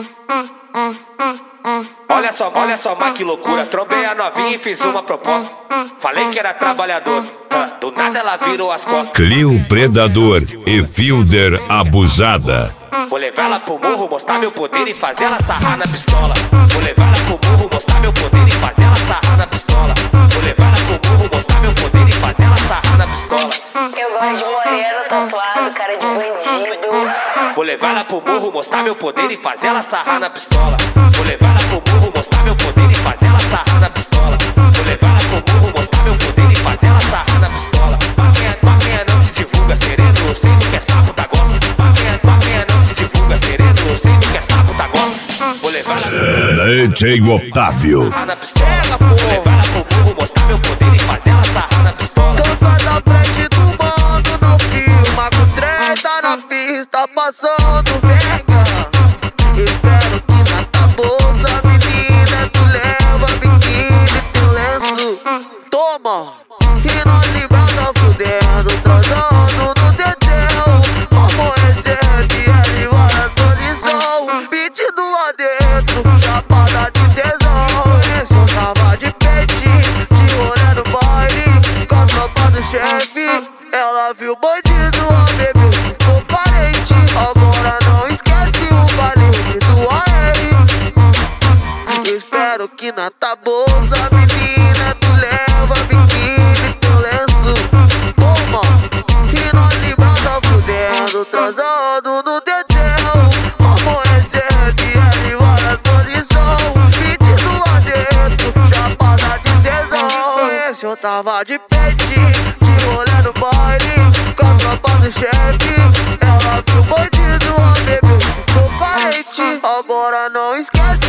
Olha só, mas que loucura. Trombei a novinha e fiz uma proposta. Falei que era trabalhador, do nada ela virou as costas. Clio Predador e Fielder Abusada. Vou levar ela pro morro, mostrar meu poder e fazer ela sarrar na pistola. Vou levar ela pro morro, mostrar meu poder e fazer ela sarrar na pistola. Vou levar ela pro morro, mostrar meu poder e fazer ela sarrar na pistola. Eu gosto de moreno, tatuado, cara de bandido. Vou levar ela pro morro, mostrar meu poder e fazer ela sarrar na pistola. Vou levar ela pro morro, mostrar meu poder e fazer ela sarrar na pistola. Vou levar ela pro morro, mostrar meu poder e fazer ela sarrar na pistola. Pra quem é não se divulga sereno, eu sei do que é sapo da gosta. Pra quem é não se divulga sereno, eu sei do que é sapo da gosta. Vou levar ela DJ Otávio. na pistola. Vou levar ela pro morro, mostrar meu poder e fazer ela sarrar na pistola. Então sai da frente do mano, não filma com treta na pista, passando venga. Espero que na tua bolsa, menina, tu leva biquíni e teu lenço. Toma, e nós librada fudendo, transando no dedéu. Amanhecer, dia de hora, posição, pedido lá dentro, chapada de tesão. Esse eu tava de peitinho, de rolê no baile, com a tropa do chefe. Ela viu o bandido, a bebê ficou parente. Agora não esquece o baile do AR. Espero que na tua bolsa, menina, tu leva biquíni e teu lenço. Toma, e nós librada fudendo, transando no dedéu. Amanhecer, dia de várias posição, pedido lá dentro, chapada de tesão. Esse eu tava de peitinho, de rolê no baile, com a tropa do chefe. Ela viu o bandido, a bebê ficou carente. Agora não esquece